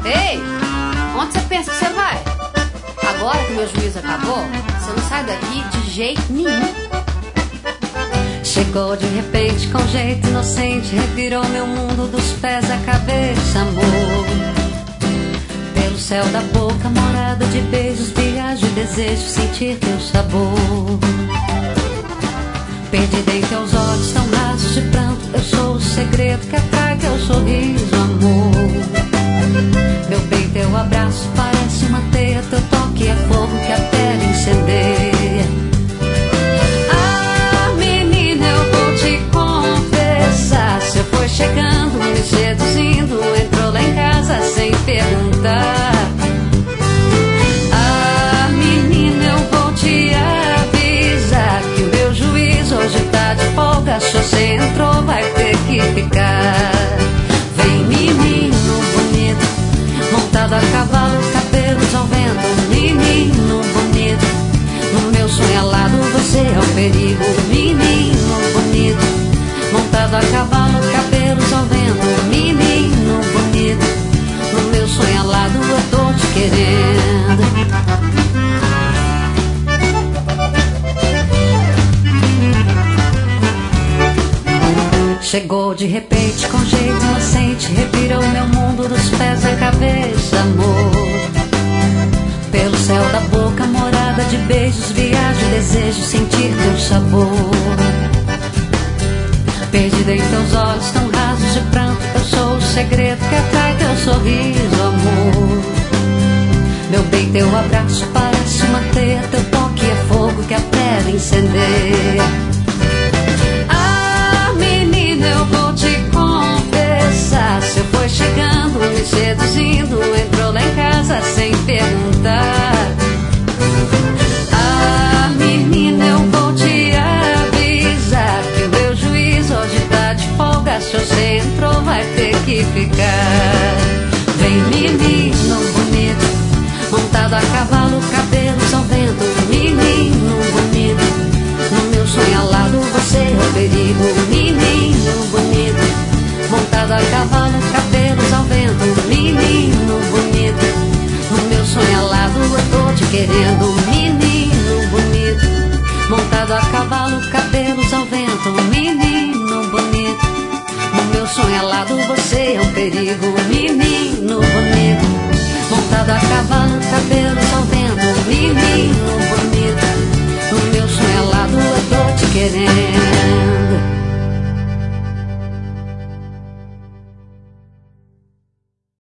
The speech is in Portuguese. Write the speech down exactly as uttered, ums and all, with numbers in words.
Ei, onde você pensa que você vai? Agora que meu juízo acabou, você não sai daqui de jeito nenhum. Chegou de repente com jeito inocente, revirou meu mundo dos pés à cabeça, amor. Pelo céu da boca, morada de beijos, viagem, desejo sentir teu sabor. Perdida em teus olhos tão rasos de pranto, eu sou o segredo que atrai teu sorriso, amor. Meu bem, teu abraço parece uma teia, teu toque é fogo que a pele incendeia. Ah, menina, eu vou te confessar, você foi chegando, me seduzindo, entrou lá em casa sem perguntar. Ah, menina, eu vou te avisar que o meu juízo hoje tá de folga, se você entrou vai ter que ficar. Vem, menino bonito, montado a cavalo, cabelos ao vento, menino bonito. No meu sonho alado você é um perigo, menino bonito. Montado a cavalo, cabelos ao vento, menino bonito. No meu sonho alado eu tô te querendo. Chegou de repente com jeito inocente, revirou meu mundo dos pés à cabeça, amor. Pelo céu da boca, morada de beijos, viagem, desejo sentir teu sabor. Perdida em teus olhos tão rasos de pranto, eu sou o segredo que atrai teu sorriso, amor. Meu bem, teu abraço parece uma teia, teu toque é fogo que a pele incendeia. Eu vou te confessar, você foi chegando, me seduzindo, entrou lá em casa sem perguntar. Ah, menina, eu vou te avisar que o meu juízo hoje tá de folga, se você entrou vai ter que ficar. Vem, menino bonito, montado a cavalo, cabelos ao vento, menino bonito. No meu sonho alado você é o perigo, menino bonito. Montado a cavalo, cabelos ao vento, menino bonito. No meu sonho alado eu tô te querendo, menino bonito. Montado a cavalo, cabelos ao vento, menino bonito. No meu sonho alado você é um perigo, menino bonito. Montado a cavalo, cabelos ao vento, menino bonito. No meu sonho alado eu tô te querendo.